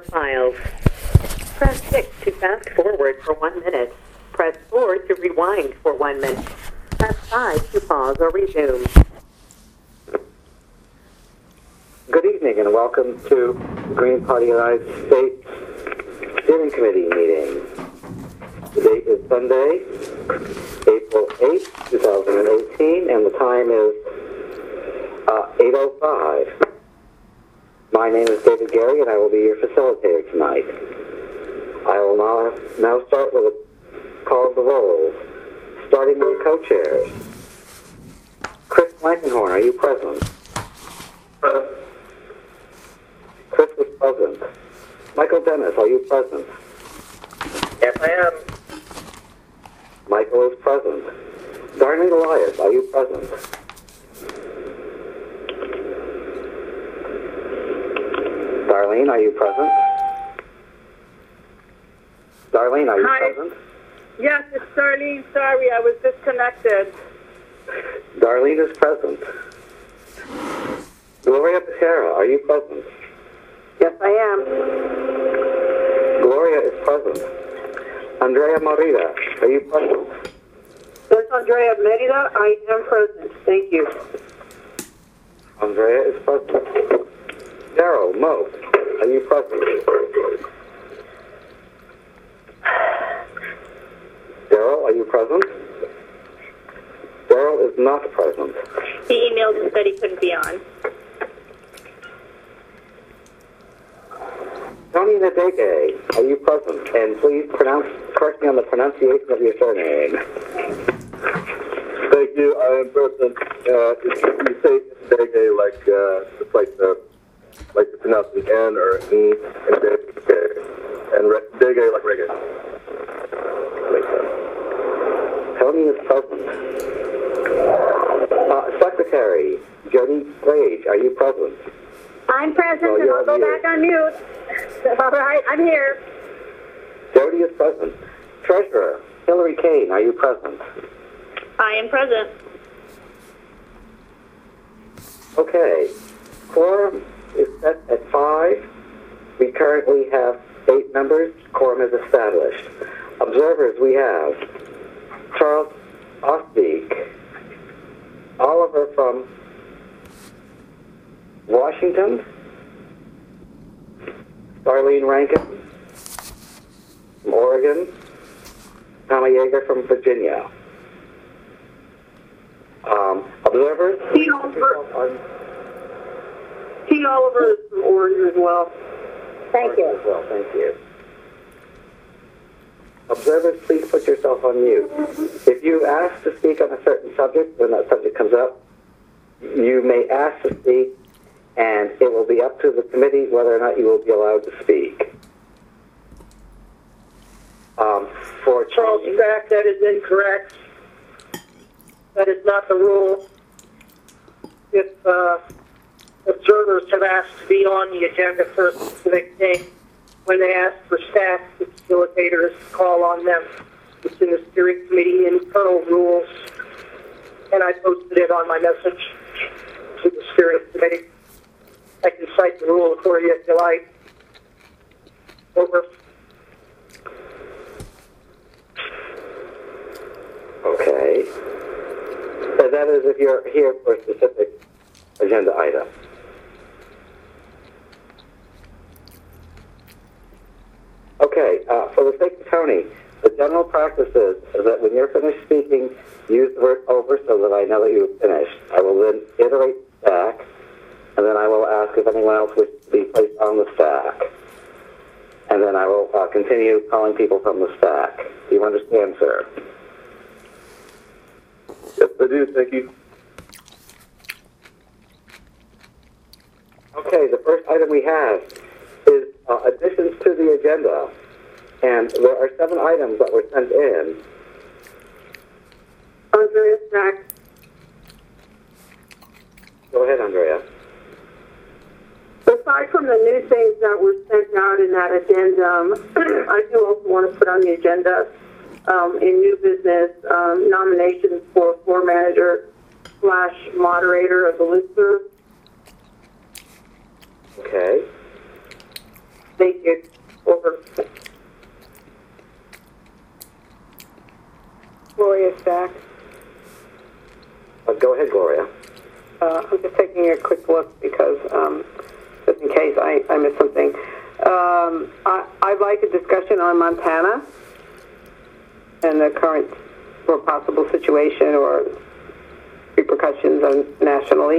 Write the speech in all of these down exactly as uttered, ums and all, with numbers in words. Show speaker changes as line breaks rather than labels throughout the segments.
files. Press six to fast forward for one minute. Press four to rewind for one minute. Press five to pause or resume.
Good evening and welcome to the Green Party United States Steering Committee meeting. The date is Sunday, April eighth, twenty eighteen, and the time is uh, eight oh five. My name is David Gary, and I will be your facilitator tonight. I will now, now start with a call of the roll, starting with the co-chairs. Chris Blankenhorn, are you present? Present. Chris is present. Michael Dennis, are you present?
Yes, I am.
Michael is present. Darlene Elias, are you present? Darlene, are you present? Darlene, are you
Hi.
present?
Yes, it's Darlene. Sorry, I was disconnected.
Darlene is present. Gloria Becerra, are you present?
Yes, I am.
Gloria is present. Andrea Morita, are you present?
Yes, Andrea Merida, I am present. Thank you.
Andrea is present. Daryl Mo, are you present? Daryl, are you present? Daryl is not present.
He emailed and said he couldn't be on.
Tony Nadege, are you present? And please pronounce, correct me on the pronunciation of your surname.
Thank you. I am present. Uh, you say Ndege like uh, it's like the like to pronounce an N or an E and Ndege and re- Ndege like reggae. Makes sense.
Tony is present. Uh, Secretary Jody Slade, are you present?
I'm present,
Oh,
and
you're
I'll go
on mute.
back on mute. All right, I'm here.
Jody is present. Treasurer Hillary Kane, are you present?
I am present.
Okay. Quorum is set at five. We currently have eight members. Quorum is established. Observers, we have Charles Osbeek, Oliver from Washington, Darlene Rankin from Oregon, Tommy Yeager from Virginia. Um, observers?
T. Oliver. T. Oliver is from Oregon as well.
Thank you.
As well, thank you. Observers, please put yourself on mute. If you ask to speak on a certain subject, when that subject comes up, you may ask to speak, and it will be up to the committee whether or not you will be allowed to speak. Um, for
Charles
change-
Stack, that is incorrect. That is not the rule. If uh, observers have asked to be on the agenda for a specific day, when they ask for staff, the facilitators call on them. It's in the steering committee internal rules, and I posted it on my message to the steering committee. I can cite the rule for you if you like. Over.
Okay. So that is if you're here for a specific agenda item. Okay, uh, for the sake of Tony, the general practice is, is that when you're finished speaking, use the word over so that I know that you've finished. I will then iterate the stack, and then I will ask if anyone else wishes to be placed on the stack. And then I will uh, continue calling people from the stack. Do you understand, sir?
Yes, I do. Thank you.
Okay, the first item we have is uh, additions to the agenda. And there are seven items that were sent in.
Andrea Stack.
Go ahead, Andrea.
Aside from the new things that were sent out in that addendum, I do also want to put on the agenda um, in new business um, nominations for floor manager slash moderator of the listserv.
Okay.
Thank you. Over.
Gloria Stack.
Uh, go ahead, Gloria.
Uh, I'm just taking a quick look because, um, just in case I, I missed something. Um, I, I'd like a discussion on Montana and the current or possible situation or repercussions on, nationally.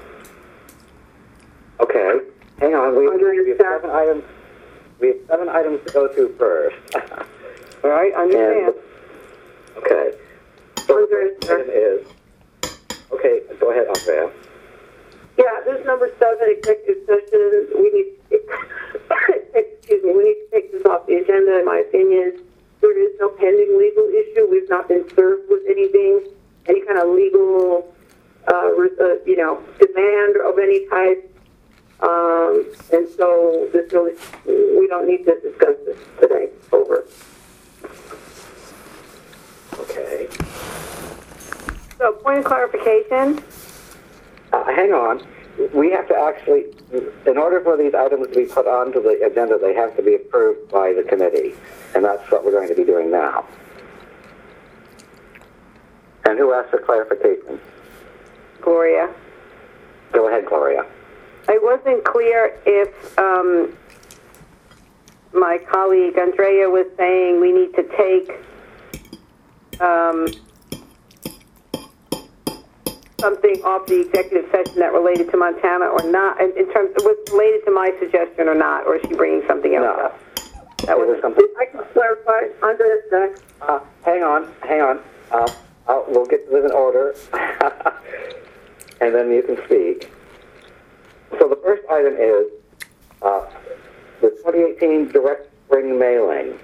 Okay. Hang on. We,
Under
we have
staff.
seven items. We have seven items to go through first.
All right, understand.
And, okay. So the first item is. Okay, go ahead, Andrea.
Yeah, this is number seven, executive session. We need, excuse me, we need to take this off the agenda, in my opinion. There is no pending legal issue. We've not been served with anything, any kind of legal, uh, re- uh, you know, demand of any type. Um, and so this really, we don't need to discuss this today. Over.
Okay.
So, point of clarification.
Uh, hang on. We have to actually, in order for these items to be put onto the agenda, they have to be approved by the committee. And that's what we're going to be doing now. And who asked for clarification?
Gloria.
Go ahead, Gloria.
I wasn't clear if um, my colleague Andrea was saying we need to take um, something off the executive session that related to Montana or not, in, in terms of what's related to my suggestion or not, or is she bringing something else
No.
up? That
was
was
something.
I can clarify. Andrea's next.
Uh, hang on, hang on. Uh, I'll, we'll get to this in order, and then you can speak. So the first item is uh, the twenty eighteen direct spring mailing.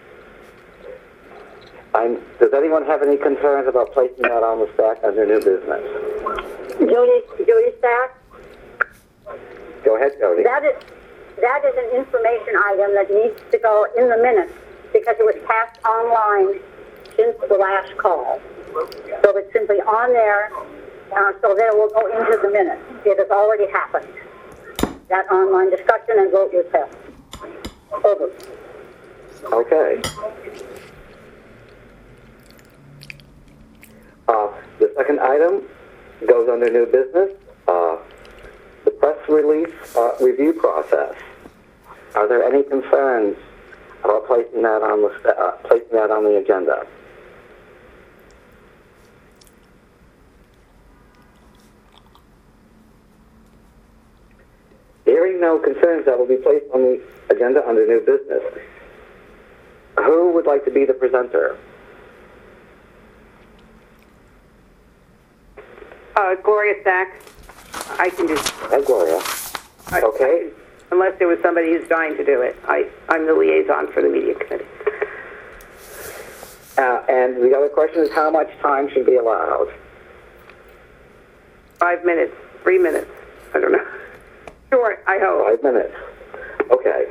I'm, does anyone have any concerns about placing that on the stack under new business?
Jody, Jody Stack,
Go ahead, Jody.
that is, that is an information item that needs to go in the minutes because it was passed online since the last call. So it's simply on there, uh, so that it will go into the minutes. It has already happened. That online discussion and vote was held. Over.
Okay. Uh, the second item goes under new business. Uh, the press release uh, review process. Are there any concerns about placing that on the sta- uh, placing that on the agenda? Hearing no concerns, that will be placed on the agenda under new business. Who would like to be the presenter?
uh, Gloria Stack. I can do
Hi, Gloria.
I-
Okay.
unless there was somebody who's dying to do it. I, I'm the liaison for the media committee.
Uh, and the other question is, how much time should be allowed?
Five minutes, three minutes. I don't know. Short, I hope.
Five minutes. Okay.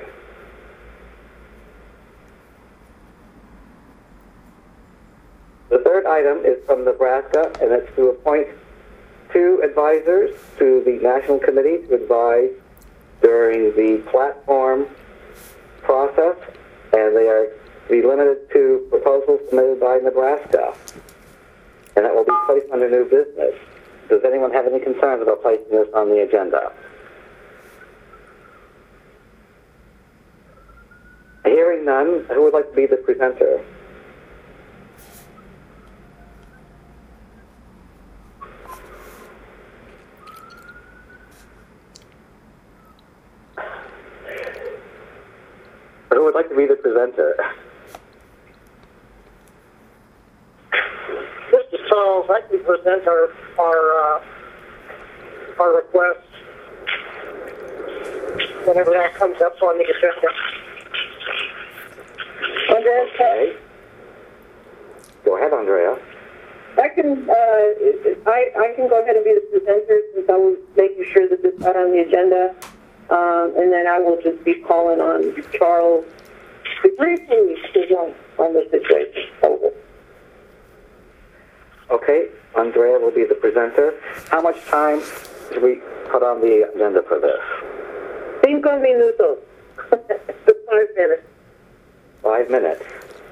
The third item is from Nebraska, and it's to appoint two advisors to the National Committee to advise during the platform process, and they are to be limited to proposals submitted by Nebraska. And that will be placed under new business. Does anyone have any concerns about placing this on the agenda? Hearing none, who would like to be the presenter? Who would like to be the presenter?
Mister Charles, I can present our our uh, our request whenever that comes up on the agenda. Andrea,
Okay. Go ahead, Andrea.
I can uh, I I can go ahead and be the presenter since I'm making sure that this got on the agenda, um, and then I will just be calling on Charles to briefly present on the situation. Over.
Okay, Andrea will be the presenter. How much time should we put on the agenda for this?
Cinco minutos. The five minutes.
Five minutes.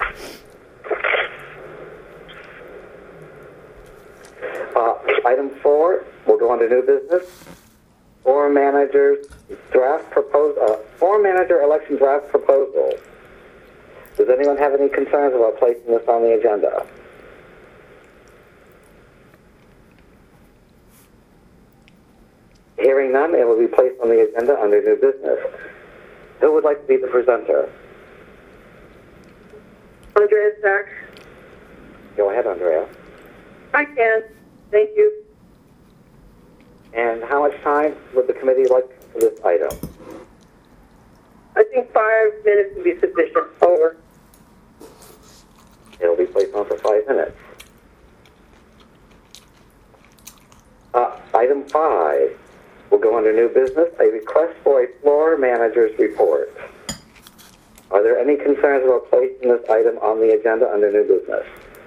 Uh, item four, we'll go on to new business. Forum managers draft proposal, uh, forum manager election draft proposal. Does anyone have any concerns about placing this on the agenda? Hearing none, it will be placed on the agenda under new business. Who would like to be the presenter?
Andrea Sachs.
Go ahead, Andrea.
I can. Thank you.
And how much time would the committee like for this item?
I think five minutes would be sufficient. Over.
It'll be placed on for five minutes. Uh, item five will go under new business, a request for a floor manager's report. Are there any concerns about placing this item on the agenda under new business?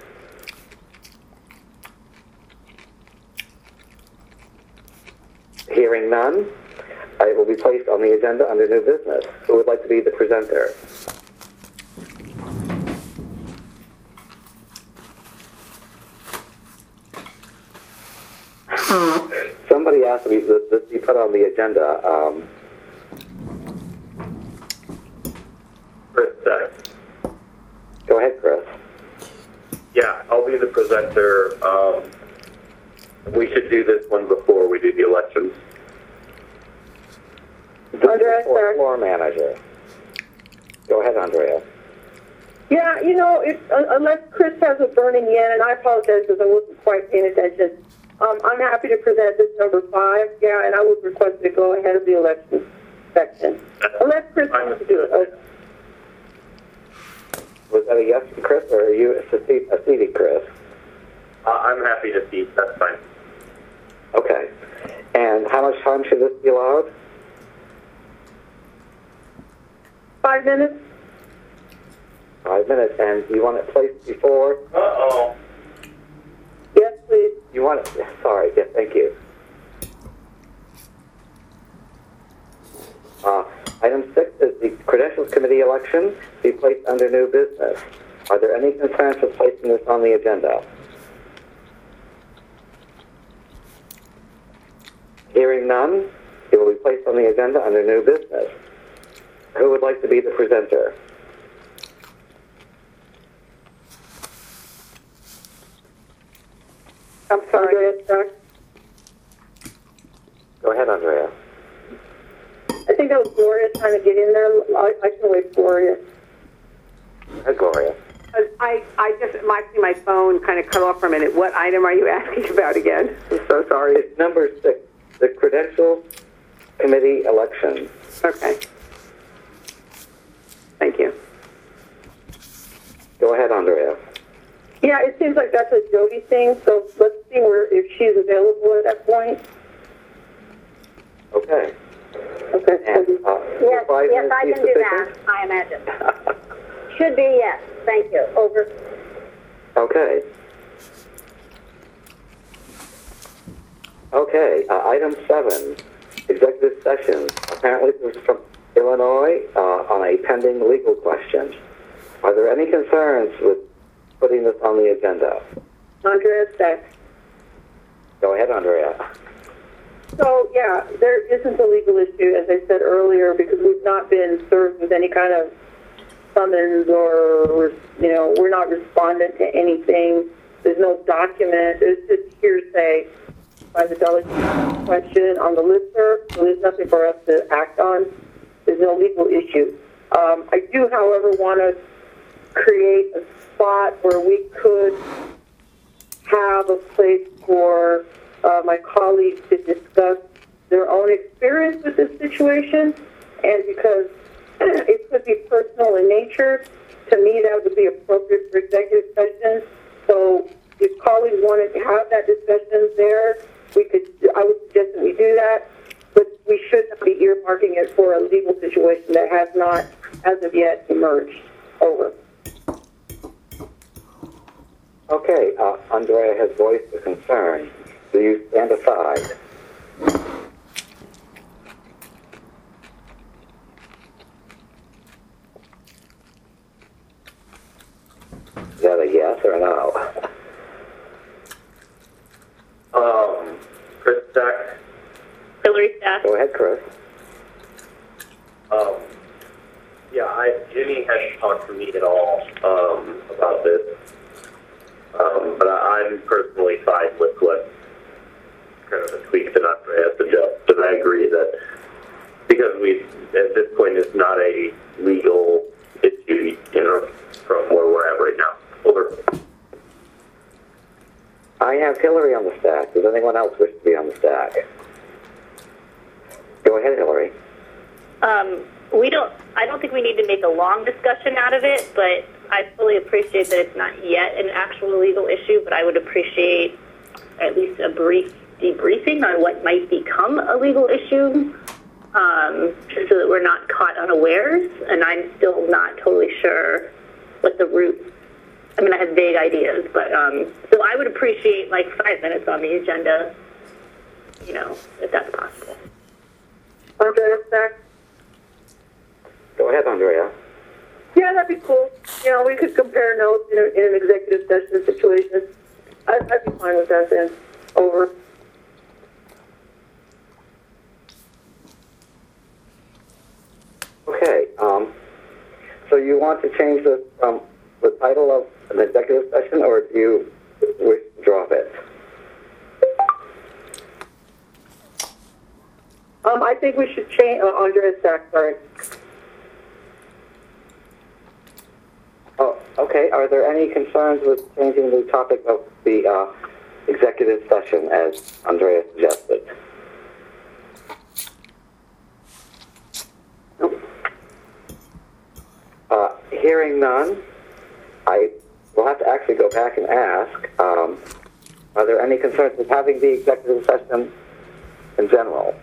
Hearing none, it will be placed on the agenda under new business. Who would like to be the presenter? Somebody asked me that this be put on the agenda. Um,
Chris Sachs.
go ahead, Chris.
Yeah, I'll be the presenter. Um, we should do this one before we do the elections.
Andrea,
Or
sir.
floor manager. Go ahead, Andrea.
Yeah, you know, if, uh, unless Chris has a burning yen, and I apologize because I wasn't quite paying attention, um, I'm happy to present this number five, yeah, and I would request to go ahead of the election section. Unless Chris wants to do it. Okay.
Was that a yes from Chris, or are you acceding, Chris?
Uh, I'm happy to see. That's fine.
Okay. And how much time should this be allowed?
Five minutes?
Five minutes. And you want it placed before?
Uh-oh.
Yes, please.
You want it? Sorry. Yes, thank you. Uh, item six is the Credentials Committee election to be placed under new business. Are there any concerns with placing this on the agenda? Hearing none, it will be placed on the agenda under new business. Who would like to be the presenter?
I'm sorry. Andrea, sir.
Go ahead, Andrea.
I think that was Gloria trying to get in there. I, I can wait for Gloria.
Go ahead, Gloria.
I, I just, my, my phone kind of cut off for a minute. What item are you asking about again? I'm so sorry.
It's number six, the Credentials Committee election.
Okay. Thank you.
Go ahead, Andrea.
Yeah, it seems like that's a Jody thing, so let's see where if she's available at that point.
Okay.
Okay.
And, uh,
Yes,
five
yes,
minutes
I
be
can do that,
sufficient?
I imagine. Should be yes. Thank you. Over.
Okay. Okay, uh, item seven, executive session. Apparently this is from Illinois uh, on a pending legal question. Are there any concerns with putting this on the agenda?
Andrea Sachs.
Go ahead, Andrea.
So, yeah, there isn't a legal issue, as I said earlier, because we've not been served with any kind of summons or, you know, we're not respondent to anything. There's no document. It's just hearsay by the delegate question on the listserv, so there's nothing for us to act on. There's no legal issue. Um, I do, however, want to create a spot where we could have a place for uh, my colleagues to discuss their own experience with this situation, and because it could be personal in nature, to me that would be appropriate for executive session. So if colleagues wanted to have that discussion there, we could. I would suggest that we do that, but we should not be earmarking it for a legal situation that has not, as of yet, emerged. Over.
Okay, uh, Andrea has voiced a concern. Do you stand aside? Is that a yes or a no?
Um, Chris Stack.
Hillary Stack.
Go ahead, Chris.
Um, yeah, I, Jimmy hasn't talked to me at all um, about this, um, but I, I'm personally fine with what kind of the tweaks that Andrea suggests, and I agree that because we, at this point, it's not a legal issue, you know, from where we're at right now. Over.
I have Hillary on the stack. Does anyone else wish to be on the stack? Go ahead, Hillary.
Um, we don't, I don't think we need to make a long discussion out of it, but I fully appreciate that it's not yet an actual legal issue, but I would appreciate at least a brief debriefing on what might become a legal issue, um, just so that we're not caught unawares, and I'm still not totally sure what the root, I mean, I have vague ideas, but, um, so I would appreciate like five minutes on the agenda, you know, if that's possible.
Andrea Stack?
Go ahead, Andrea.
Yeah, that'd be cool. You know, we could compare notes in, a, in an executive session situation. I'd, I'd be fine with that then. Over.
Okay, um, so you want to change the, um, the title of an executive session, or do you wish to drop it?
Um, I think we should change, uh, Andrea Stack, sorry.
Oh, okay. Are there any concerns with changing the topic of the uh, executive session as Andrea suggested?
Nope.
Uh, hearing none, I will have to actually go back and ask, um, are there any concerns with having the executive session in general?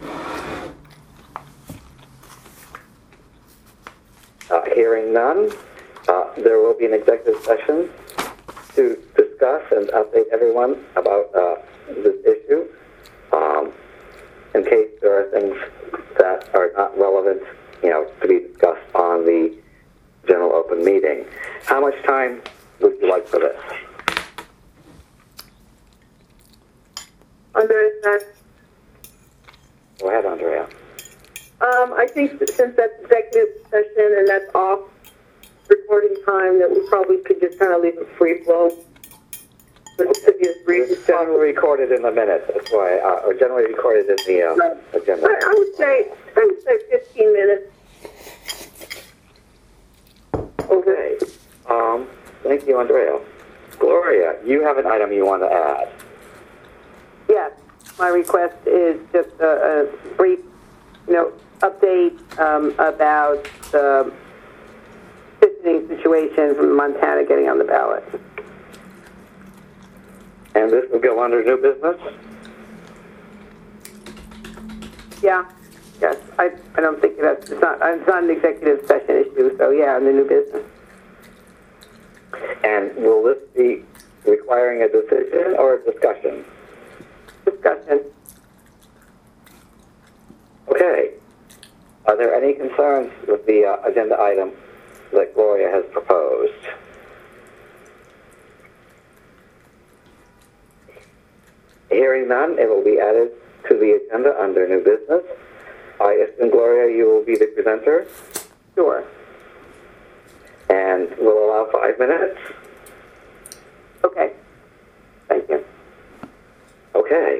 Uh, hearing none, uh, there will be an executive session to discuss and update everyone about uh, this issue, um, in case there are things that are not relevant, you know, to be discussed on the general open meeting. How much time would you like for this?
Andrea Stack?
Go ahead, Andrea.
Um, I think that since that's executive session and that's off recording time, that we probably could just kind of leave it free flow. But it should be a brief
It's generally recorded in the minutes. That's why, uh, or generally recorded in the uh,
Right.
agenda.
I, I would say, I would say fifteen minutes.
Okay. Um, thank you, Andrea. Gloria, you have an item you want to add.
Yes, my request is just a, a brief, you know, update um, about the petitioning situation from Montana getting on the ballot.
And this will go under new business?
Yeah, yes, I, I don't think that's, it's not, it's not an executive session issue, so yeah, on the new business.
And will this be requiring a decision or a discussion?
Discussion.
Okay. Are there any concerns with the uh, agenda item that Gloria has proposed? Hearing none, it will be added to the agenda under new business. I assume, Gloria, you will be the presenter,
Sure.
and we'll allow five minutes.
Okay. Thank you.
Okay.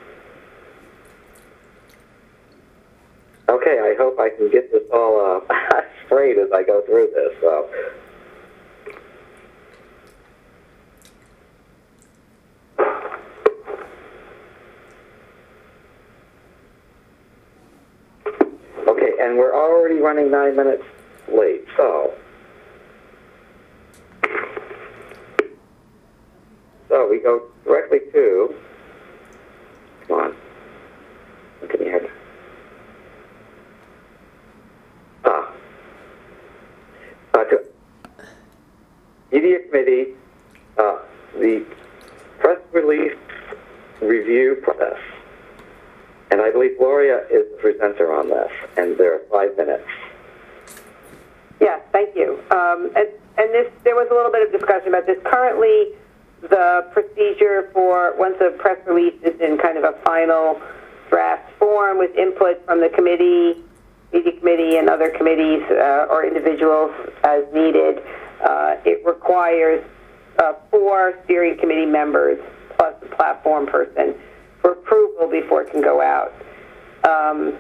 Okay, I hope I can get this all uh, straight as I go through this. So. Okay, and we're already running nine minutes late, so. So we go directly to, come on, can you hear me? Ah. Uh, to Media Committee, uh, the press release review process. And I believe Gloria is the presenter on this, and there are five minutes.
Yes, thank you. um, and, and this, there was a little bit of discussion about this. Currently, the procedure for once a press release is in kind of a final draft form with input from the committee, media committee, and other committees uh, or individuals as needed, uh, it requires uh, four steering committee members plus a platform person for approval before it can go out. Um,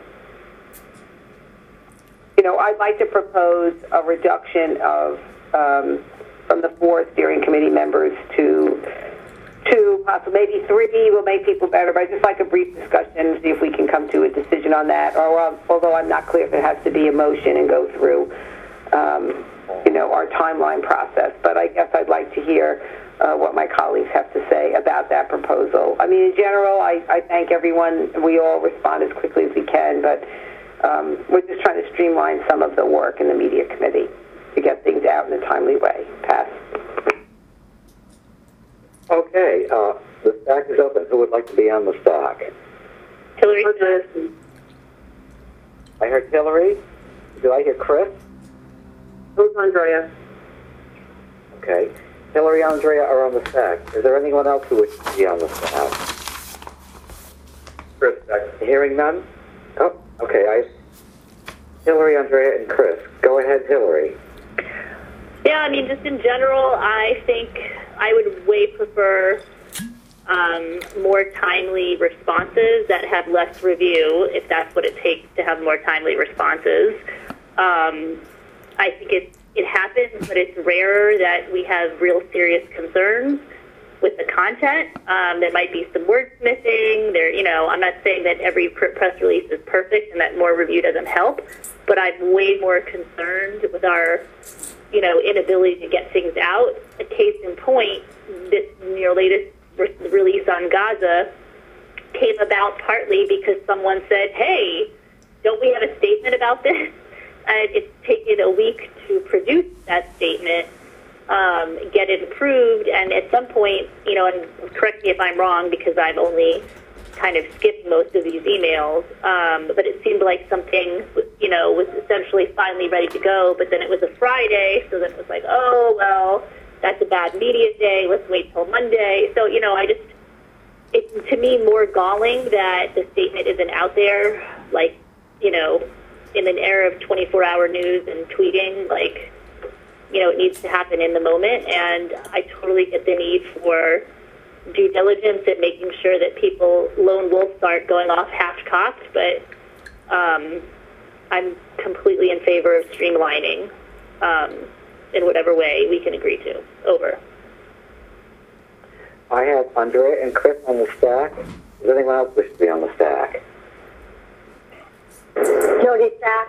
you know, I'd like to propose a reduction of um, from the four steering committee members to two, possibly maybe three will make people better, but I'd just like a brief discussion, see if we can come to a decision on that, or uh, although I'm not clear if it has to be a motion and go through, um, you know, our timeline process, but I guess I'd like to hear uh, what my colleagues have to say about that proposal. I mean, in general, I, I thank everyone. We all respond as quickly as we can, but um, we're just trying to streamline some of the work in the media committee to get things out in a timely way. Pass.
Okay, uh, the stack is open. Who would like to be on the stack?
Hillary.
I heard Hillary. Did I hear Chris?
Who's Andrea?
Okay. Hillary and Andrea are on the stack. Is there anyone else who wishes to be on the stack?
Chris, back.
Hearing none? Oh, okay. I Hillary, Andrea, and Chris. Go ahead, Hillary.
Yeah, I mean, just in general, I think I would way prefer um, more timely responses that have less review, if that's what it takes to have more timely responses. Um, I think it, it happens, but it's rarer that we have real serious concerns with the content. Um, there might be some wordsmithing. There, you know, I'm not saying that every press release is perfect and that more review doesn't help, but I'm way more concerned with our, you know, inability to get things out. A case in point, this your latest re- release on Gaza came about partly because someone said, hey, don't we have a statement about this? And it's taken a week to produce that statement, um, get it approved, and at some point, you know, and correct me if I'm wrong because I've only kind of skipped most of these emails, um, but it seemed like something, you know, was essentially finally ready to go, but then it was a Friday, so then it was like, oh, well, that's a bad media day, let's wait till Monday. So, you know, I just, it's to me more galling that the statement isn't out there, like, you know, in an era of twenty-four hour news and tweeting, like, you know, it needs to happen in the moment, and I totally get the need for due diligence and making sure that people, lone wolves, aren't going off half-cocked, but um, I'm completely in favor of streamlining um, in whatever way we can agree to. Over.
I have Andrea and Chris on the stack. Does anyone else wish to be on the stack?
Jody Stack.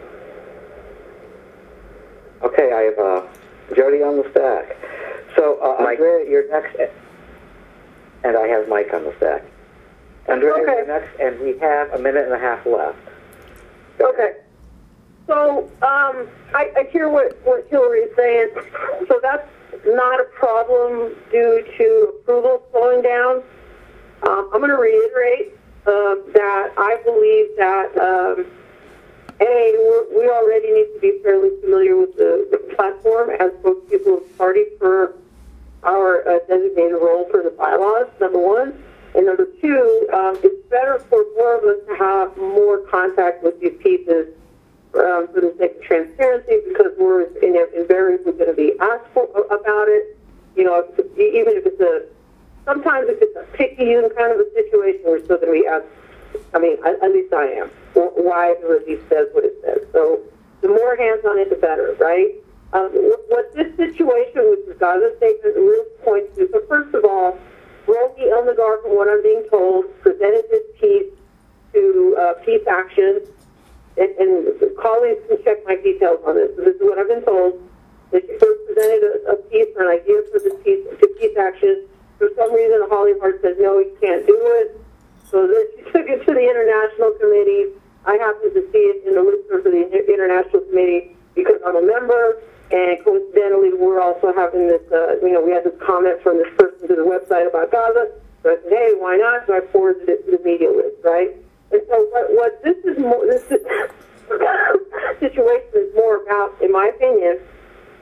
Okay, I have uh, Jody on the stack. So, uh, Andrea, you're next, and I have Mike on the stack. Andrea,
Okay.
you're next, and we have a minute and a half left. Go
Okay.
ahead.
So um, I, I hear what, what Hillary is saying. So that's not a problem due to approval slowing down. Um, I'm going to reiterate uh, that I believe that, um, A, we're, we already need to be fairly familiar with the, the platform as both people have partied for our uh, designated role for the bylaws, number one. And number two, um, it's better for more of us to have more contact with these pieces um, for the sake of transparency, because we're in, invariably going to be asked for, about it. You know, if, even if it's a, sometimes if it's a picayune kind of a situation, we're still going to be asked. I mean, at, at least I am. Why the release says what it says. So the more hands on it, the better, right? Um, what this situation with the Gaza statement really points to, so first of all, Rogi Elnagar, from what I'm being told, presented this piece to uh, Peace Action, and, and colleagues can check my details on this. So this is what I've been told. That she first presented a, a piece or an idea for this piece to Peace Action. For some reason, Holly Hart says, no, you can't do it. So then she took it to the International Committee. I happened to see it in the listserv for the International Committee because I'm a member, and coincidentally, we're also having this, uh, you know, we had this comment from this person to the website about Gaza. So I said, hey, why not? So I forwarded it to the media list, right? And so what, what this is more, this is, situation is more about, in my opinion,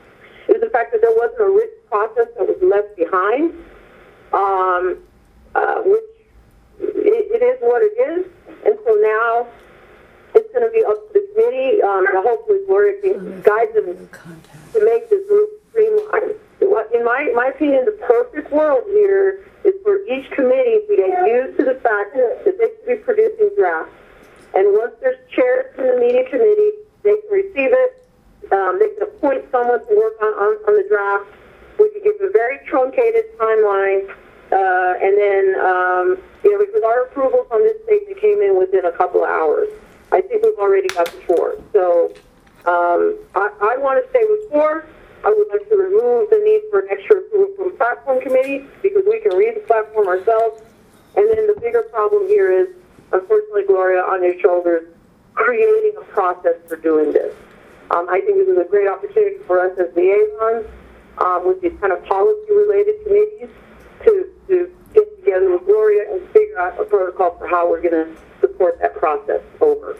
is the fact that there wasn't a written process that was left behind, um, uh, which it, it is what it is. And so now it's going to be up to the committee, um, and hopefully Gloria can guide them to make this move streamlined. In my, my opinion, the perfect world here is for each committee to get used to the fact that they should be producing drafts. And once there's chairs in the media committee, they can receive it. Um, they can appoint someone to work on, on, on the draft. We can give a very truncated timeline. Uh, and then, um, you know, because our approvals on this statement came in within a couple of hours. I think we've already got the four. So um, I, I want to stay with four. I would like to remove the need for an extra approval from the platform committee because we can read the platform ourselves. And then the bigger problem here is, unfortunately, Gloria, on your shoulders, creating a process for doing this. Um, I think this is a great opportunity for us as liaisons um, with these kind of policy-related committees to, to get together with Gloria and figure out a protocol for how we're going to support that process. Over.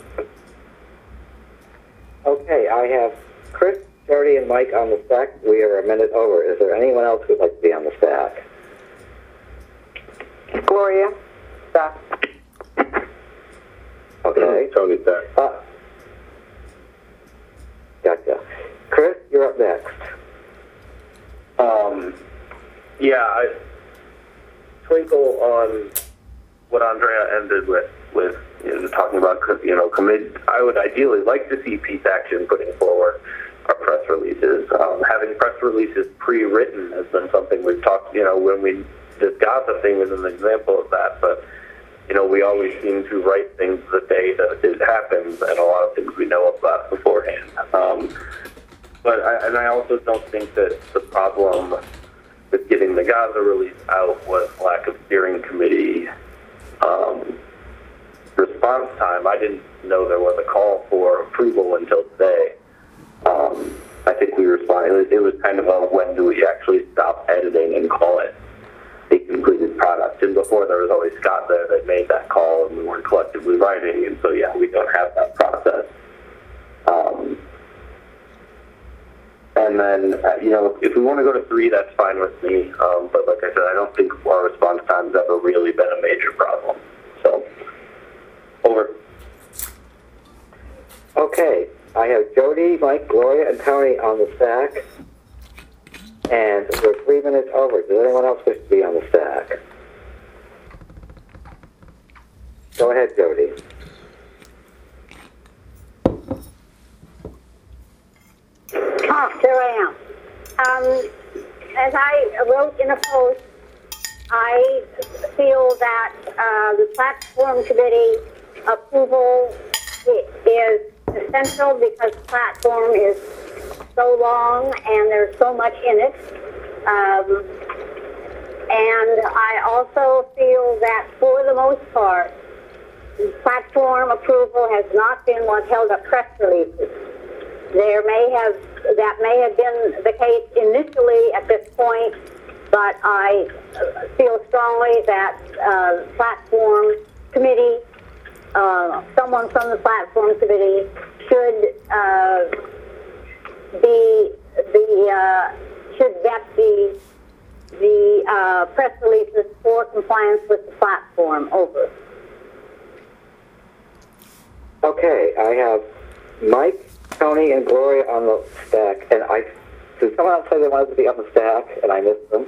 Okay, I have Chris, Jody, and Mike on the stack. We are a minute over. Is there anyone else who'd like to be on the stack?
Gloria, stack.
Okay.
Tony stack.
Uh, gotcha. Chris, you're up next.
Um, yeah, I twinkle on what Andrea ended with, with you know, talking about, you know, commit. I would ideally like to see Peace Action putting forward our press releases. Um, having press releases pre-written has been something we've talked, you know, when we, this Gaza thing is an example of that, but, you know, we always seem to write things the day that it happens, and a lot of things we know about beforehand. Um, but I, and I also don't think that the problem with getting the Gaza release out was lack of steering committee um, response time. I didn't know there was a call for approval until today. Um, I think we responded. It was kind of a when do we actually stop editing and call it a completed product. And before there was always Scott there that made that call, and we weren't collectively writing. And so yeah, we don't have that process. Um, and then uh, you know, if we want to go to three, that's fine with me. Um, but like I said, I don't think our response time's ever really been a major problem. So over.
Okay. I have Jody, Mike, Gloria, and Tony on the stack. And we're three minutes over. Does anyone else wish to be on the stack? Go ahead, Jody.
Oh, there I am. Um, as I wrote in a post, I feel that uh, the platform committee approval is essential because platform is so long and there's so much in it. Um, and I also feel that for the most part, platform approval has not been what held up press releases. There may have, that may have been the case initially at this point, but I feel strongly that uh, platform committee, uh, someone from the platform committee should uh, be the uh, should vet the the uh, press releases for compliance with the platform. Over.
Okay, I have Mike, Tony, and Gloria on the stack, and I did someone else say they wanted to be on the stack, and I missed them.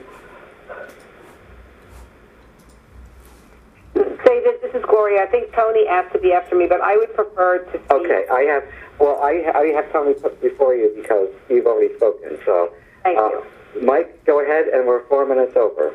Say this, this is Gloria. I think Tony asked to be after me, but I would prefer to see...
Okay, I have, well, I, I have Tony put before you because you've already spoken, so...
Thank
uh,
you.
Mike, go ahead, and we're four minutes over.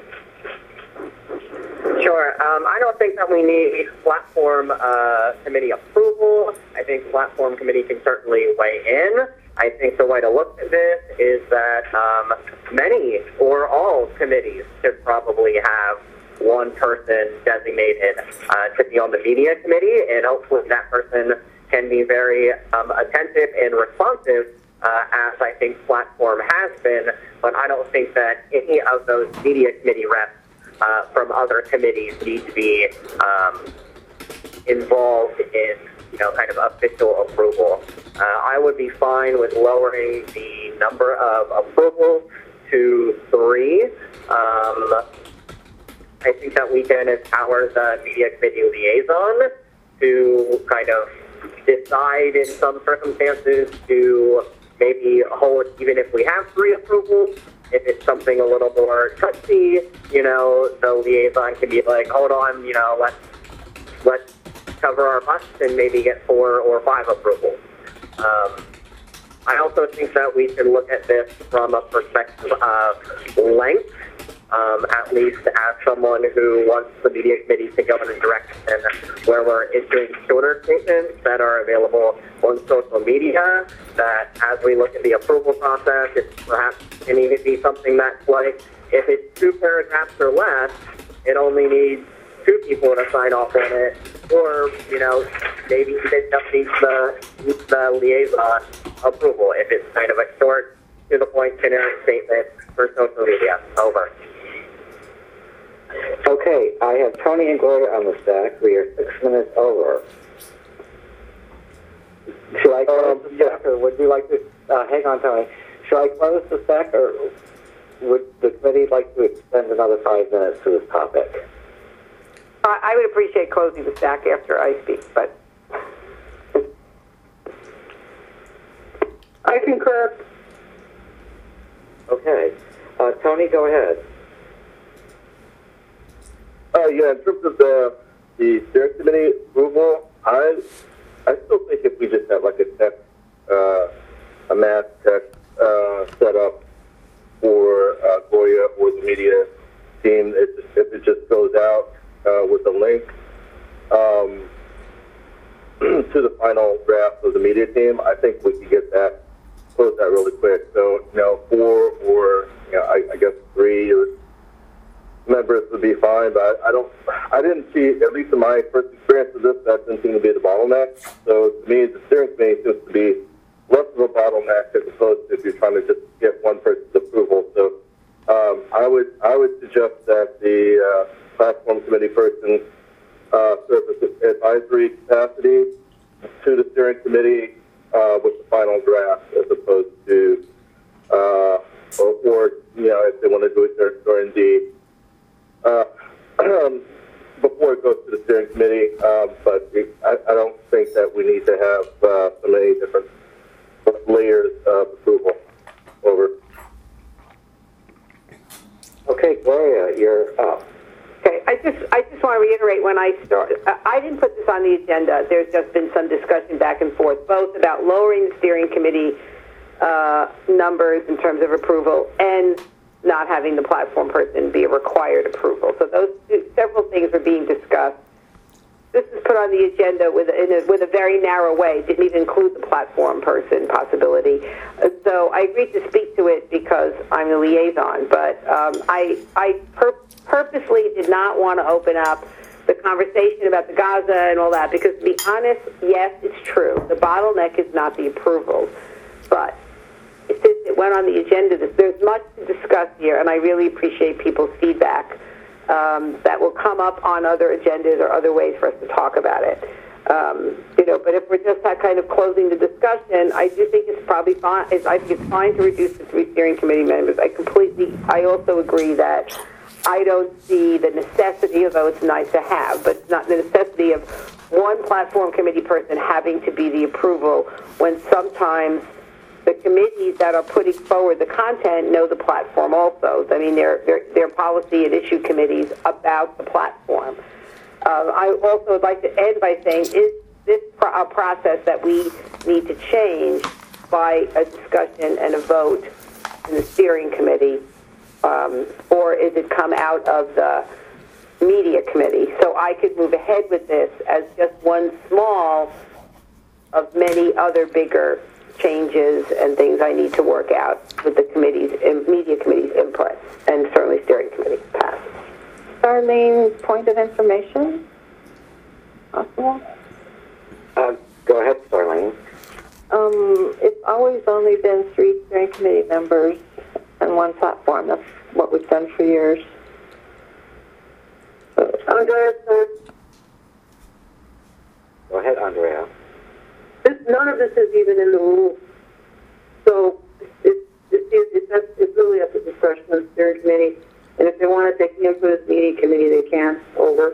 Sure. Um, I don't think that we need platform uh, committee approval. I think platform committee can certainly weigh in. I think the way to look at this is that um, many or all committees should probably have one person designated uh, to be on the media committee, and hopefully that person can be very um, attentive and responsive, uh, as I think platform has been. But I don't think that any of those media committee reps uh, from other committees need to be um, involved in, you know, kind of official approval. Uh, I would be fine with lowering the number of approvals to three. Um, I think that we can empower the media committee liaison to kind of decide in some circumstances to maybe hold, even if we have three approvals, if it's something a little more touchy, you know, the liaison can be like, hold on, you know, let's, let's cover our butts and maybe get four or five approvals. Um, I also think that we can look at this from a perspective of length. Um, at least as someone who wants the media committee to go in a direction where we're issuing shorter statements that are available on social media, that as we look at the approval process, it perhaps can even be something that's like, if it's two paragraphs or less, it only needs two people to sign off on it, or, you know, maybe it just needs the, needs the liaison approval if it's kind of a short, to the point, generic statement for social media. Over.
Okay, I have Tony and Gloria on the stack. We are six minutes over. Should I close um, the stack, or would you like to, uh, hang on, Tony. Should I close the stack, or would the committee like to extend another five minutes to this topic?
I, I would appreciate closing the stack after I speak, but...
I concur.
Okay. Uh, Tony, go ahead.
Uh, yeah, in terms of the the steering committee approval, I I still think if we just have like a tech, uh, a math tech uh, set up for uh, Goya or the media team, it just, if it just goes out uh, with a link um, to the final draft of the media team, I think we can get that, close that really quick. So, you know, four or, you know, I, I guess three or members would be fine, but I, I don't, I didn't see, at least in my first experience with this, that didn't seem to be the bottleneck. So to me, the steering committee seems to be less of a bottleneck as opposed to if you're trying to just get one person's approval. So um, I would, I would suggest that the uh, platform committee person uh, serve as advisory capacity to the steering committee uh, with the final draft, as opposed to, uh, or, or you know, if they want to do it during, during the Uh, before it goes to the steering committee, um, but we, I, I don't think that we need to have uh, so many different layers of approval. Over.
Okay, Gloria, you're up.
Okay, I just I just want to reiterate when I start, I didn't put this on the agenda. There's just been some discussion back and forth, both about lowering the steering committee uh, numbers in terms of approval and not having the platform person be a required approval. So those two, several things are being discussed. This is put on the agenda with in a, with a very narrow way. Didn't even include the platform person possibility. Uh, so I agreed to speak to it because I'm the liaison. But um, I I pur- purposely did not want to open up the conversation about the Gaza and all that, because to be honest, yes, it's true. The bottleneck is not the approvals, but since it went on the agenda, there's much to discuss here, and I really appreciate people's feedback um, that will come up on other agendas or other ways for us to talk about it. Um, you know, but if we're just kind of closing the discussion, I do think it's probably fine. I think it's fine to reduce the three steering committee members. I completely. I also agree that I don't see the necessity, although it's nice to have, but not the necessity of one platform committee person having to be the approval when sometimes the committees that are putting forward the content know the platform also. I mean, they're, they're, they're policy and issue committees about the platform. Uh, I also would like to end by saying, is this pro- a process that we need to change by a discussion and a vote in the steering committee, um, or is it come out of the media committee? So I could move ahead with this as just one small of many other bigger changes and things I need to work out with the committee's, media committee's input, and certainly steering committee pass.
Darlene, point of information? Possible?
Uh, go ahead, Darlene.
Um, it's always only been three steering committee members and one platform. That's what we've done for years.
Andrea, sir. Go ahead, Andrea.
This none of this is even in the rules. So it's, it's, it's, it's, it's really at the discretion of the steering committee. And if they want to take the input of the meeting committee, they can. Over.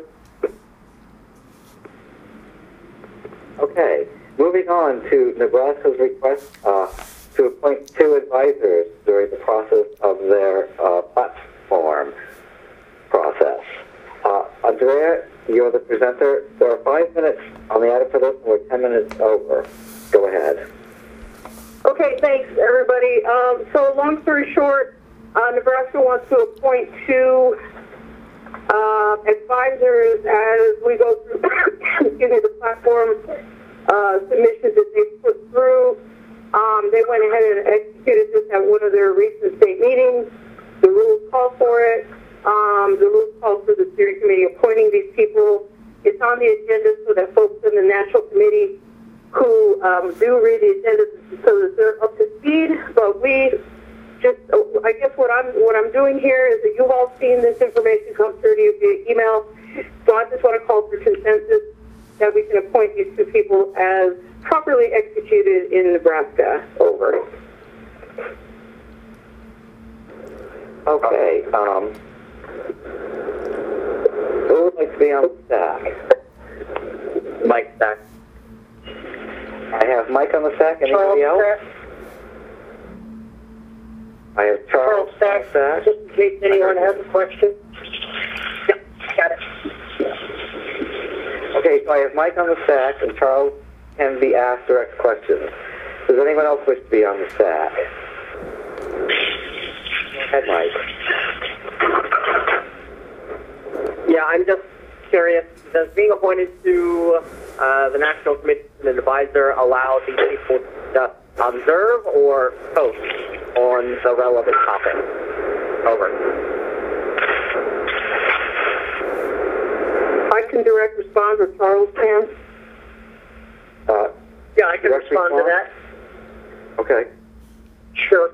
Okay, moving on to Nebraska's request uh, to appoint two advisors during the process of their uh, platform process. Uh, Andrea, you're the presenter. There are five minutes on the item for this, and we're ten minutes over. Go ahead.
Okay, thanks, everybody. Um, so long story short, uh, Nebraska wants to appoint two uh, advisors as we go through excuse me, the platform uh, submissions that they put through. Um, they went ahead and executed this at one of their recent state meetings. The rules call for it. Um, the rules call for the steering committee appointing these people. It's on the agenda so that folks in the national committee who um, do read the agenda so that they're up to speed. But we just, I guess what I'm what I'm doing here is that you've all seen this information come through to you via email. So I just want to call for consensus that we can appoint these two people as properly executed in Nebraska. Over.
Okay. Um, who would like to be on the stack?
Mike Stack.
I have Mike on the stack. Anybody else? I have Charles,
Charles Stack,
Stack.
just in case anyone has a question. Yep, got it.
Okay, so I have Mike on the stack, and Charles can be asked direct questions. Does anyone else wish to be on the stack? Go ahead, Mike.
Yeah, I'm just curious, does being appointed to uh, the National Committee as an advisor allow these people to observe or vote on the relevant topic? Over.
I can direct respond, or Charles can.
Uh,
Yeah, I can
Direct
respond to
response?
that.
okay.
Sure.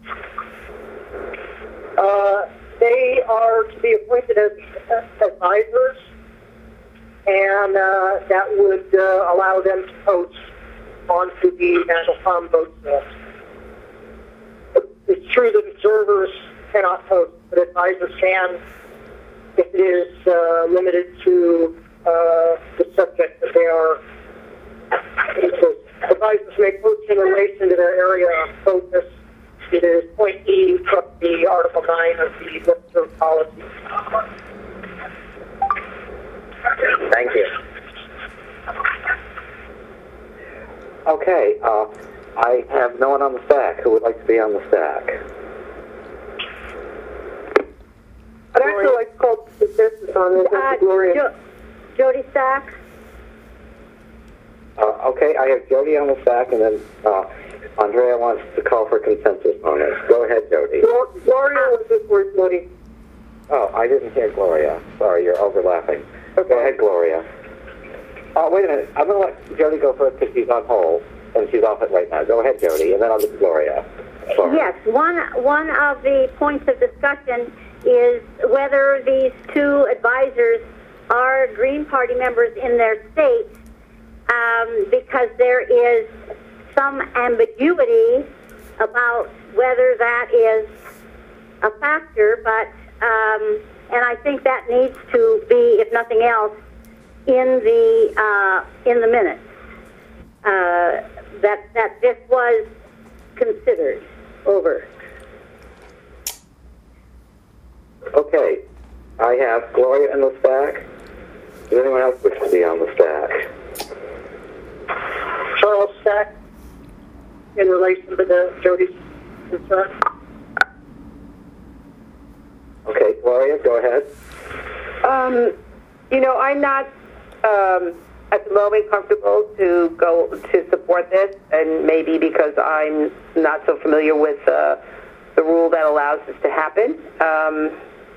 Uh, they are to be appointed as advisors, and uh, that would uh, allow them to post onto the National Farm Vote List. It's true that observers cannot post, but advisors can if it is uh, limited to uh, the subject that they are interested. Advisors may post in relation to their area of focus. It is point E from the Article nine of the Listserv policy.
Thank you.
Okay, uh, I have no one on the stack who would like to be on the stack.
I'd actually like to call for consensus on this.
Uh,
Gloria.
Jo- Jody Stack.
Uh, okay, I have Jody on the stack, and then uh, Andrea wants to call for consensus on this. Go ahead, Jody.
Gloria was this word, Jody.
Oh, I didn't hear Gloria. Sorry, you're overlapping. Okay. Go ahead, Gloria. Oh, wait a minute. I'm going to let Jody go first because she's on hold, and she's off it right now. Go ahead, Jody, and then I'll get to Gloria. Sorry.
Yes, one one of the points of discussion is whether these two advisors are Green Party members in their state, um, because there is some ambiguity about whether that is a factor, but um, and I think that needs to be, if nothing else, in the uh, in the minutes uh, that that this was considered. Over.
Okay, I have Gloria in the stack. Does anyone else wish to be on the stack?
Charles Stack, in relation to the Jody's concern.
Okay, Gloria, go ahead.
Um, you know, I'm not um, at the moment comfortable to go to support this, and maybe because I'm not so familiar with uh, the rule that allows this to happen. Um,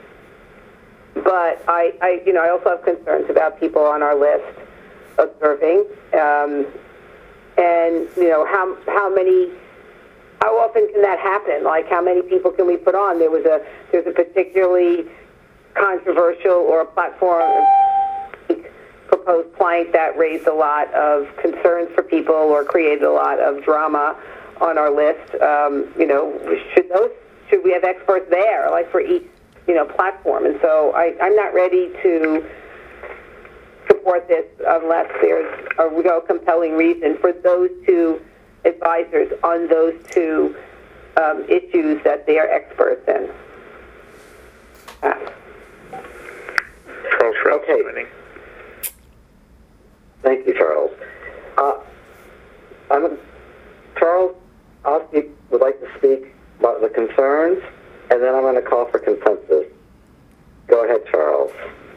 but I, I, you know, I also have concerns about people on our list observing, um, and you know, how how many. How often can that happen? Like, how many people can we put on? There was a there's a particularly controversial or a platform proposed plank that raised a lot of concerns for people or created a lot of drama on our list. Um, you know, should those should we have experts there, like for each, you know, platform? And so I, I'm not ready to support this unless there's a real compelling reason for those two advisors on those two um, issues that they are experts in. Uh,
Charles Schraub,
Okay.
joining.
Thank you, Charles. Uh, I'm, Charles Oski would like to speak about the concerns, and then I'm going to call for consensus. Go ahead, Charles.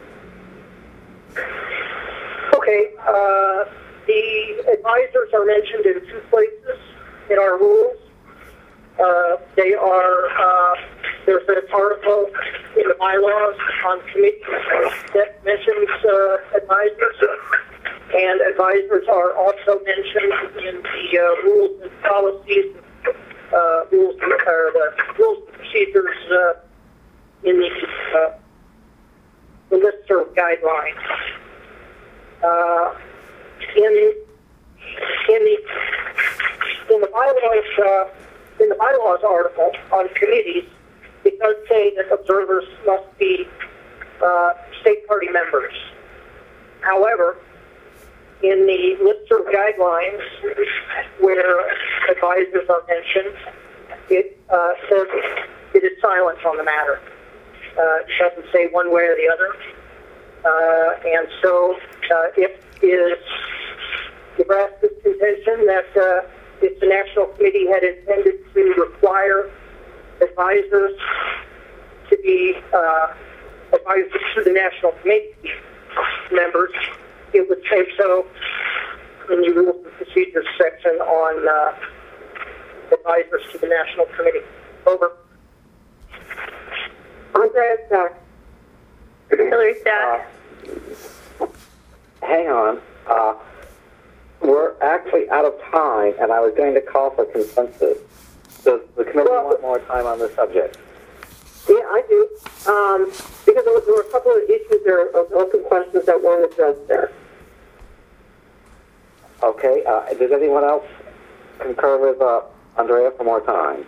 Okay, uh, the advisors are mentioned in two places in our rules. Uh, they are, uh, there's an article in the bylaws on committees that mentions uh, advisors, and advisors are also mentioned in the uh, rules and policies, uh, rules, or the rules and procedures uh, in the, uh, the listserv guidelines. Uh, in in the in the bylaws uh, in the bylaws article on committees, it does say that observers must be uh, state party members. However, in the listserv guidelines, where advisors are mentioned, it uh, says it is silent on the matter. Uh, it doesn't say one way or the other. Uh, and so uh, it is Nebraska's contention that uh, if the National Committee had intended to require advisors to be uh, advisors to the National Committee members, it would say so in the Rules and Procedures section on uh, advisors to the National Committee. Over.
Andrea Stack.
Hillary Stack.
Uh, hang on. Uh, we're actually out of time, and I was going to call for consensus. Does the committee
Well,
want more time on this subject?
Yeah, I do. Um, because there were, there were a couple of issues there, of open questions that weren't addressed there.
Okay. Uh, does anyone else concur with uh, Andrea for more time?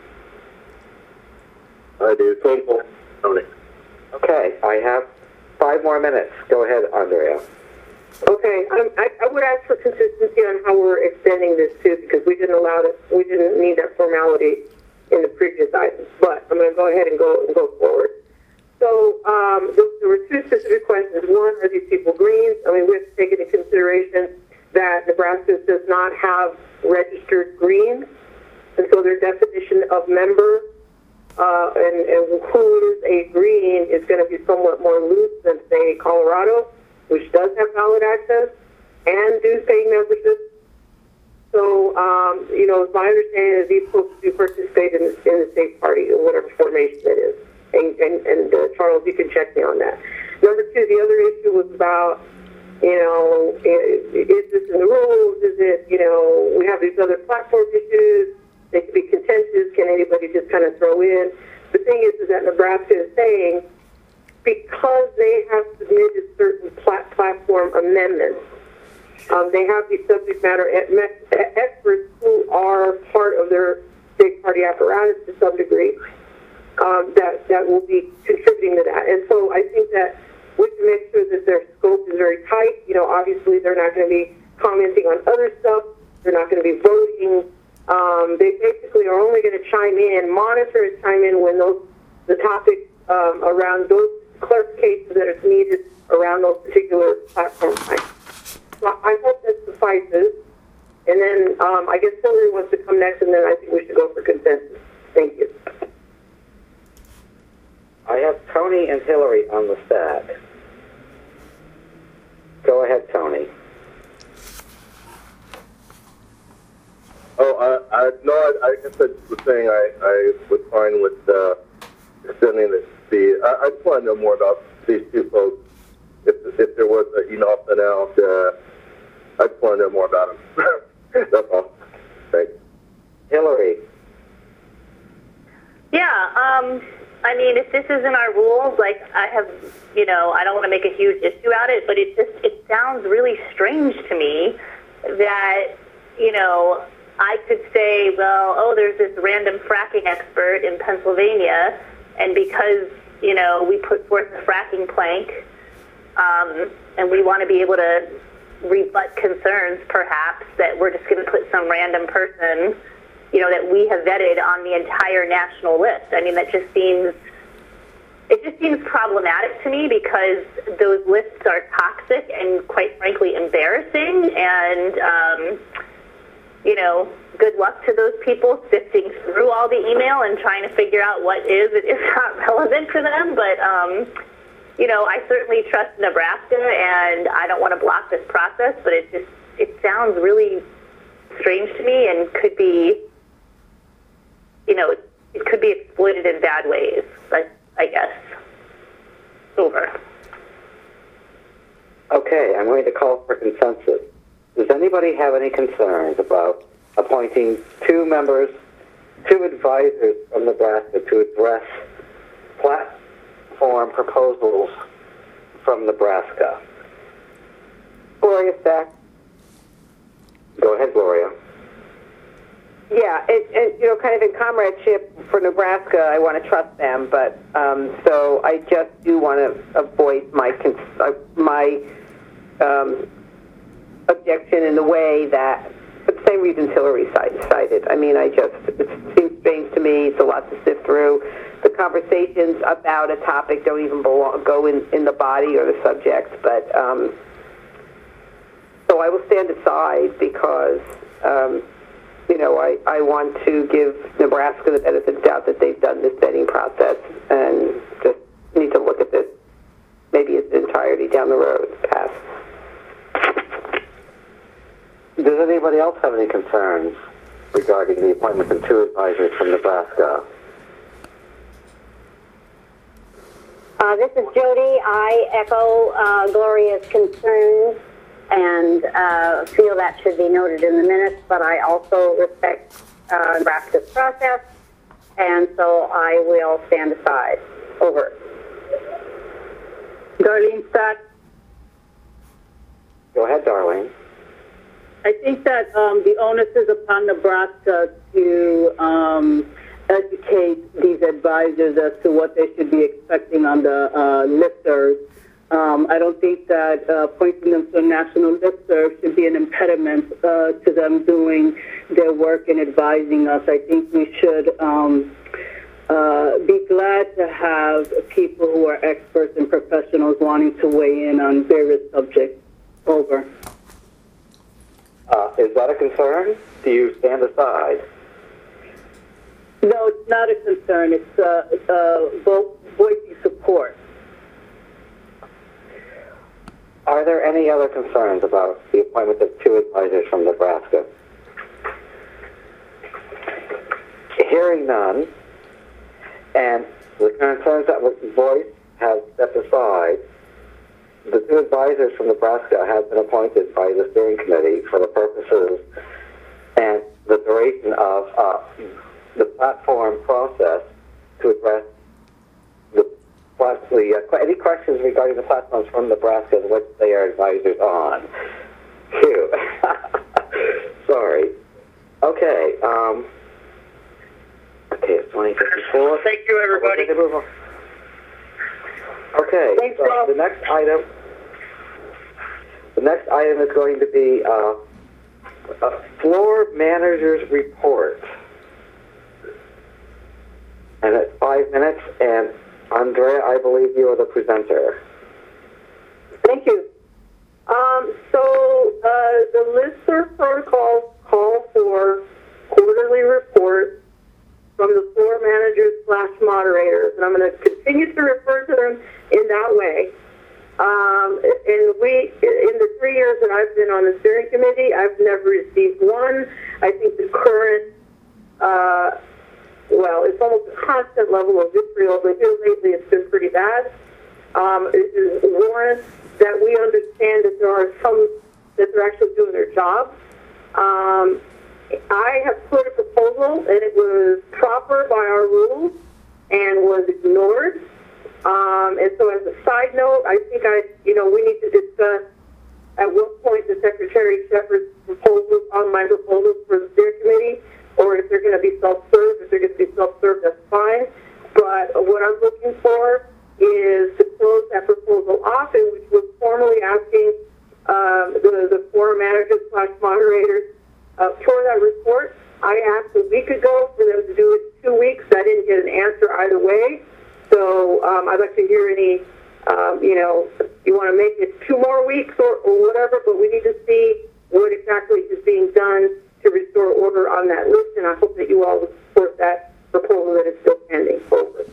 I do. Twinkle. Tony.
Okay. I have five more minutes. Go ahead, Andrea.
Okay, um, I, I would ask for consistency on how we're extending this too, because we didn't allow it, we didn't need that formality in the previous items. But I'm going to go ahead and go and go forward. So um, there, there were two specific questions. One, are these people Greens? I mean, we have to take into consideration that Nebraska does not have registered Greens, and so their definition of member uh, and, and who is a Green is going to be somewhat more loose than, say, Colorado, which does have valid access and dues-paying membership. So, um, you know, it's my understanding that these folks do participate in the, in the state party, or whatever formation it is. And, and, and uh, Charles, you can check me on that. Number two, the other issue was about, you know, is, is this in the rules? Is it, you know, we have these other platform issues. They could be contentious. Can anybody just kind of throw in? The thing is, is that Nebraska is saying, because they have submitted certain plat- platform amendments, um, they have these subject matter experts who are part of their state party apparatus to some degree, um, that, that will be contributing to that. And so I think that we can make sure that their scope is very tight. You know, obviously they're not going to be commenting on other stuff. They're not going to be voting. Um, they basically are only going to chime in, monitor and chime in when those the topics um, around those clarifications that are needed around those particular platform types. So I hope that suffices. And then um, I guess Hillary wants to come next, and then I think we should go for consensus. Thank you.
I have Tony and Hillary on the stack. Go ahead, Tony.
Oh, I, I no, I, I guess I was saying I, I was fine with uh, extending the. the I, I just want to know more about these two folks. If if there was an enough and out, uh, I just want to know more about them. That's all. Thanks.
Hillary.
Yeah, um, I mean, if this isn't our rules, like, I have, you know, I don't want to make a huge issue out of it, but it just, it sounds really strange to me that, you know, I could say, well, oh, there's this random fracking expert in Pennsylvania, and because, you know, we put forth a fracking plank, um, and we want to be able to rebut concerns, perhaps, that we're just going to put some random person, you know, that we have vetted on the entire national list. I mean, that just seems, it just seems problematic to me because those lists are toxic and, quite frankly, embarrassing. And, um, you know, good luck to those people sifting through all the email and trying to figure out what is and is not relevant to them. But, um, you know, I certainly trust Nebraska, and I don't want to block this process, but it just, it sounds really strange to me and could be, you know, it, it could be exploited in bad ways, I, I guess. Over.
Okay, I'm going to call for consensus. Does anybody have any concerns about appointing two members, two advisors from Nebraska to address platform proposals from Nebraska?
Gloria Stack.
Go ahead, Gloria.
Yeah, it, it, you know, kind of in comradeship for Nebraska, I want to trust them, but um, so I just do want to avoid my cons- uh, my um, objection in the way that, for the same reasons Hillary cited. I mean, I just, it seems strange to me. It's a lot to sift through. The conversations about a topic don't even belong, go in, in the body or the subject, but um, so I will stand aside because. Um, You know, I, I want to give Nebraska the benefit of the doubt that they've done this vetting process and just need to look at this maybe its entirety down the road past.
Does anybody else have any concerns regarding the appointment of two advisors from Nebraska?
Uh, this is Jody. I echo uh, Gloria's concerns and uh, feel that should be noted in the minutes, but I also respect uh, Nebraska's process, and so I will stand aside. Over.
Darlene Stack.
Go ahead, Darlene.
I think that um, the onus is upon Nebraska to um, educate these advisors as to what they should be expecting on the uh, listserv. Um, I don't think that uh, pointing them to a national listserv should be an impediment uh, to them doing their work and advising us. I think we should um, uh, be glad to have people who are experts and professionals wanting to weigh in on various subjects. Over.
Uh, is that a concern? Do you stand aside?
No, it's not a concern. It's uh, uh, vo- voicing support.
Are there any other concerns about the appointment of two advisors from Nebraska? Hearing none, and the concerns that were voiced have stepped aside, the two advisors from Nebraska have been appointed by the steering committee for the purposes and the duration of uh, the platform process to address the The, uh, any questions regarding the platforms from Nebraska and what they are advisors on? Phew. Sorry. Okay. Um, okay, it's twenty fifty-four.
Thank you, everybody.
Okay,
Thanks,
so
Rob.
the next item, the next item is going to be uh, a floor manager's report. And it's five minutes, and Andrea, I believe you are the presenter.
Thank you. Um, so uh, the listserv protocols call for quarterly reports from the floor managers slash moderators, and I'm going to continue to refer to them in that way. Um, and we, in the three years that I've been on the steering committee, I've never received one. I think the current, uh, well, it's almost a constant level of vitriol, but here lately it's been pretty bad. Um, it, it warrants that we understand that there are some that they're actually doing their job. Um, I have put a proposal, and it was proper by our rules, and was ignored. Um, and so as a side note, I think I, you know, we need to discuss at what point the Secretary Shepherd's proposals on my proposals for the steering committee, or if they're going to be self-served. If they're going to be self-served, that's fine. But what I'm looking for is to close that proposal off, in which we're formally asking um, the, the forum managers slash moderators uh, for that report. I asked a week ago for them to do it in two weeks. I didn't get an answer either way. So um, I'd like to hear any, um, you know, you want to make it two more weeks or, or whatever, but we need to see what exactly is being done to restore order on that list, and I hope that you all will support that proposal that is still pending. Over.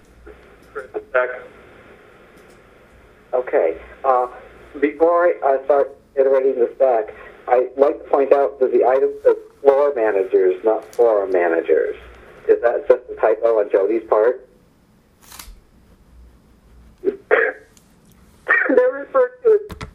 Okay. Uh, before I uh, start iterating this back, I'd like to point out that the item says floor managers, not forum managers. Is that just a typo on Jody's part?
They're referred to as